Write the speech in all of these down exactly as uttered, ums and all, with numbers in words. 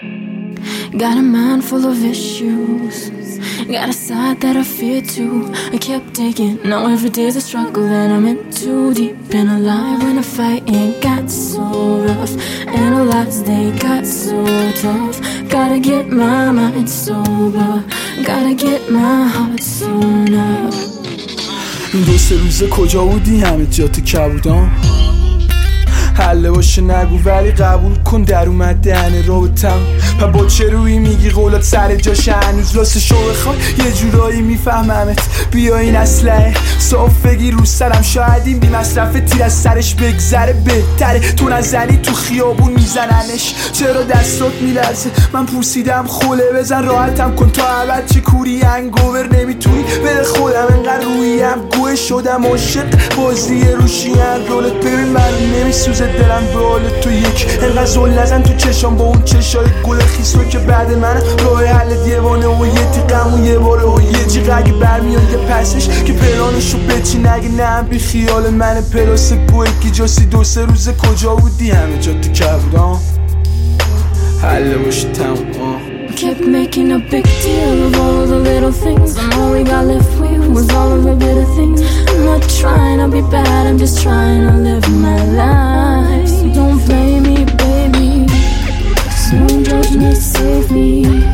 Got a mind full of issues, got a side that I fear too. I kept digging, now every day's a struggle and I'm in too deep. Been alive when the fighting got so rough, analyze they got so tough. Gotta get my mind sober, gotta get my heart sewn up. این دو سه روزه کجا بودی؟ همه جا تو کبودم. حله باشه نگو ولی قبول کن در اومد دهنه رابطم. پا با چه روی میگی قولات سر جاشه هنوز لاسه شو بخوای یه جورایی میفهممت. بیا این اسلحه صاف بگیر رو سرم، شاید این بی مصرف تیر از سرش بگذره بهتره. تو نزنی تو خیابون میزننش، چرا دستات میلرزه؟ من پوسیدم خوله بزن راحتم کن تا ابد. چه کوری انگوور نمیتونی بده خودم انقدر رویم گوه شدم عاشق بازی روشیم. رولت ببین من نمیسوزه دلم به حال تو یک انقدر زل نزن تو چشام با اون چشای گل خیسو که بعد من راه حل دیوانه و یه تیقم و یه باره و یه جیغ اگه برمیاد یه پسش که پلانشو بچی نگه نه بی خیال من پلاس گوه کی جاسی. دو سه روز کجا بودی؟ همه جا تو کبودم. حل باشی تمام. Kept making a big deal of all of the little things, and all we got left with was all of the bitter things. I'm not trying to be bad, I'm just trying to live my life. So don't blame me, baby, just don't judge me, save me.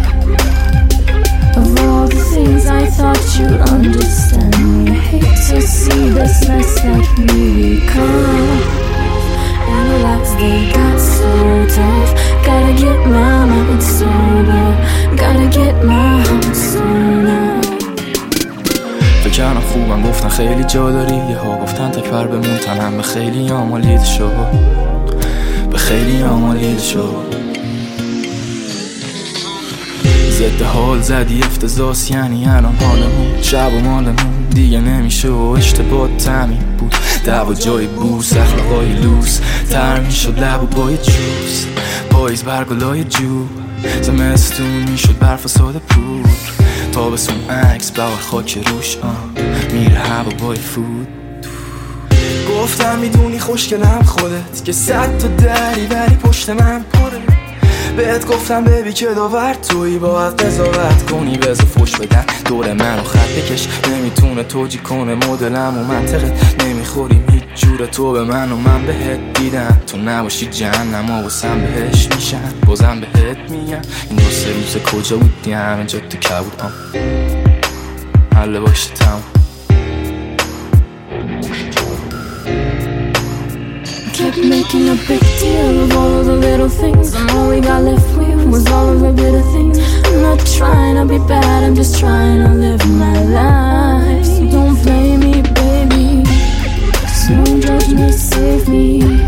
Of all the things I thought you'd understand me, I hate to see this mess that we become. Analyze they got so tough, gotta get my mind sober, gotta get my heart sewn up. فکرم خوبم گفتن خیلی جا داری، یه ها گفتن تکبر بمون تنم به خیلی آمالید شو، به خیلی آمالید شو. ضد حال زدی افتضاس یعنی الان حالمون شب و مالمون دیگه نمیشه و اشتباه تمیم بود. دعوا جای بوس اخلاقای لوس تر میشد لب و پای جوز پاییز برگلای جو زمستون میشد برف و ساده پور تابستون عکس بور خاک روش آن میره هوا بای فود. گفتم میدونی خوشگلم خودت که صد تا دری بری پشت من پره. بهت گفتم ببی که داور تویی باید قضاوت کنی بذار فوش بدن دور منو خط بکش. نمیتونه توجی کنه مدلم و منطقت نمیخوریم هیچ جور تو به من و من بهت دیدم. تو نباشی جهنم ها واسم بهش میشن بازم بهت میگم. این دو سه روز کجا بودی؟ همه جا تو کبود آم حله باشه تمام. Kept making a big deal of all of the little things, and all we got left with was all of the bitter things. I'm not trying to be bad, I'm just trying to live my life. So don't blame me, baby, just don't judge me, save me.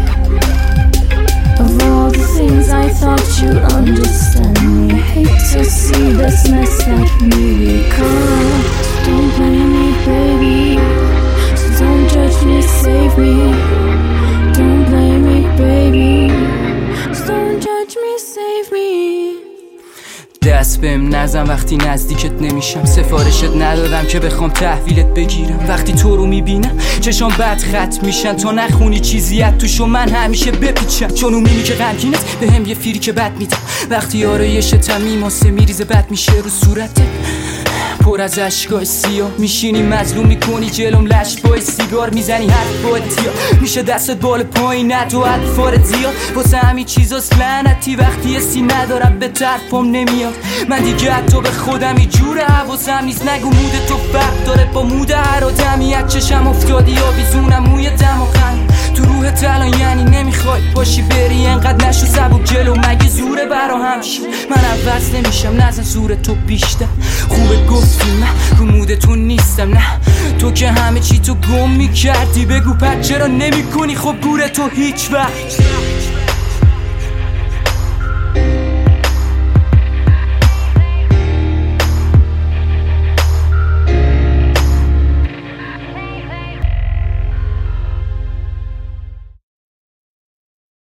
Of all the things I thought you'd understand me, I hate to see this mess that we become. So don't blame me, baby, so don't judge me, save me. Don't blame me, baby, just don't judge me, save me. دست بهم نزن وقتی نزدیکت نمیشم، سفارشت ندادم که بخوام تحویلت بگیرم. وقتی تو رو میبینم چشام بد خط میشن، تو نخونی چیزیت توشو من همیشه بپیچم. چون اون میمی که غمگینت به هم یه فیری که بد میدم، وقتی آرایشتم میماسه میریزه بد میشه رو صورتت پر از اشکای سیاه. میشینی مظلوم میکنی جلوم لش بای سیگار میزنی حرف با اتیا میشه دستت بال پایین ند و حرفارت زیاد. واسه همین چیزاست لعنتی وقتی سی ندارم به طرفم نمیاد. من دیگه حتی به خودم ای جوره حواسم نیست، نگو مود تو فرق داره با مود هر آدمی. از چشم افتادی آویزونم موی دم و خند تو روحت الان یعنی نمیخوای باشی بری انقدر نشو سبک جلو مگه زوره برا همشی. من عوض نمیشم نزن زور تو بیشتر خوبه گفتی من رو مود تو نیستم. نه تو که همه چی تو گم میکردی بگو پس چرا نمی کنی خب گوره تو هیچ وقت.